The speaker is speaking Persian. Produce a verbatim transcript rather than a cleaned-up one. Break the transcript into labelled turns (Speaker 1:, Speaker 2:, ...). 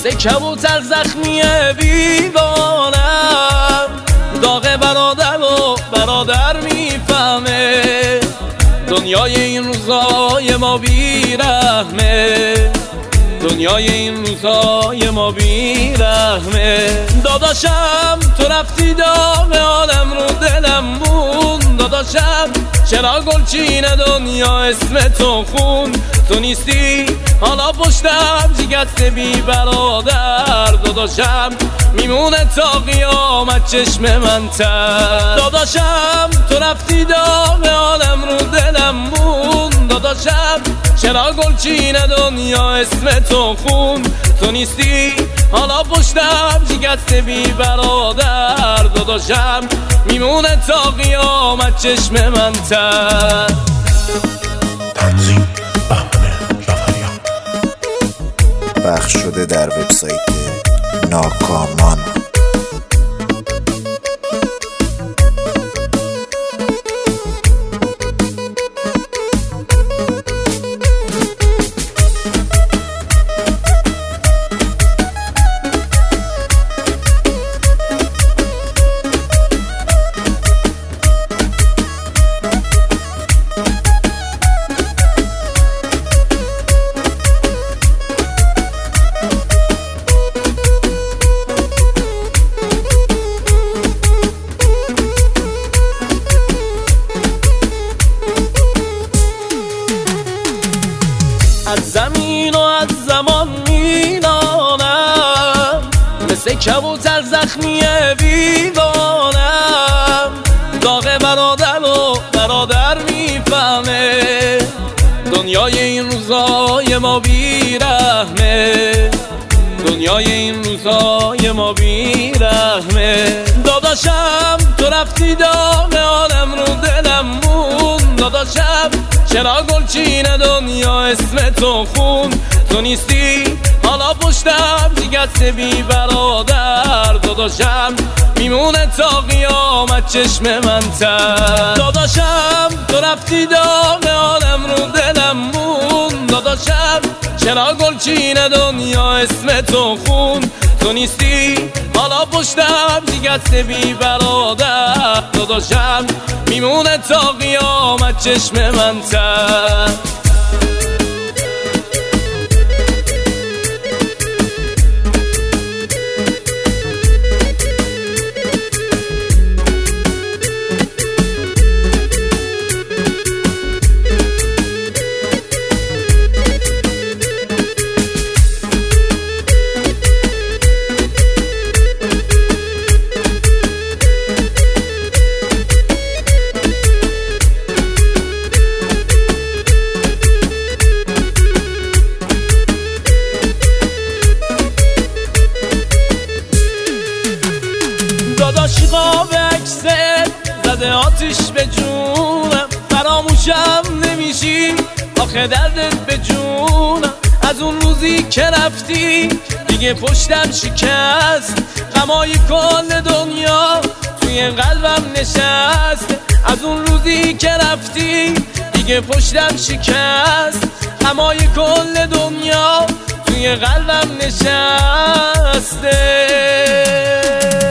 Speaker 1: مثل کبوتر زخمی بیوانم، داغ برادر و برادر میفهمه، دنیای این روزای ما بیرحمه، دنیای این روزای ما بیرحمه. داداشم تو رفتی داغ عالم رو دلم مون، داداشم چرا گلچین دنیا اسم تو خون، تو نیستی حالا پشتم جگت بی برادر، داداشم میمونه تا قیامت چشم من تر. داداشم تو رفتی داغ عالم رو دلم مون، داداشم چرا گلچین دنیا اسم تو خون، تو نیستی حالا پشتم جگت بی برادر، داداشم میمونه تا قیامت چشم من تر.
Speaker 2: تنظیم بهمن جعفریان،
Speaker 3: پخش شده در وبسایت ناکامان.
Speaker 1: از زمین و از زمان میلانم، مثل کبوتر زخمی بیوانم، داغ برادر و برادر میفهمه، دنیای این روزای ما بیرحمه، دنیای این روزای ما بیرحمه. داداشم تو رفتی داغ عالم رو دلم مون، داداشم چرا گلچین دنیا اسم تو خون، تو نیستی حالا پشتم جگت بی برادر، داداشم میمونه تا قیامت چشم من تر. داداشم تو رفتی داغ عالم رو دلم مون، داداشم چرا گلچین دنیا اسم تو خون، تو نیستی حالا پشتم جگت بی برادر، داداشم میمونه تا قیامت چشم من تر. داداش قاب عکست زده آتیش به جونم، فراموشم نمیشی آخه دردت به جونم، از اون روزی که رفتی دیگه پشتم شکست، غمای کل دنیا توی قلبم نشست، از اون روزی که رفتی دیگه پشتم شکست، غمای کل دنیا توی قلبم نشسته.